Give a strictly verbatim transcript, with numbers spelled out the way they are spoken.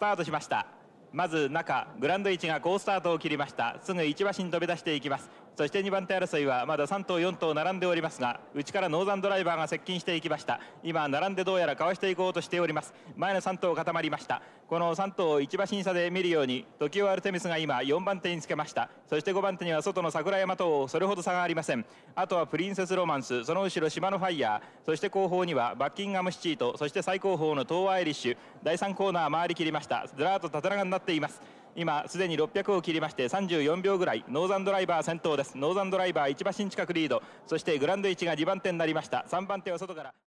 タートしました。まず中グランドいちが好スタートを切りました。すぐいち馬身飛び出していきます。そしてにばん手争いはまださん頭よん頭並んでおりますが、内からノーザンドライバーが接近していきました。今並んでどうやらかわしていこうとしております。前のさん頭固まりました。このさん頭をいち馬身差で見るようにトキオアルテミスが今よんばん手につけました。そしてごばん手には外の桜山等それほど差がありません。あとはプリンセスロマンス、その後ろ島のファイヤー、そして後方にはバッキンガムシチート、そして最後方の東亜アイリッシュ。だいさんコーナー回り切りました。ずらーっと縦長になっています。今すでにろっぴゃくを切りましてさんじゅうよんびょうぐらい。ノーザンドライバー先頭です。ノーザンドライバーいち馬身近くリード。そしてグランドいちがにばん手になりました。さんばん手は外から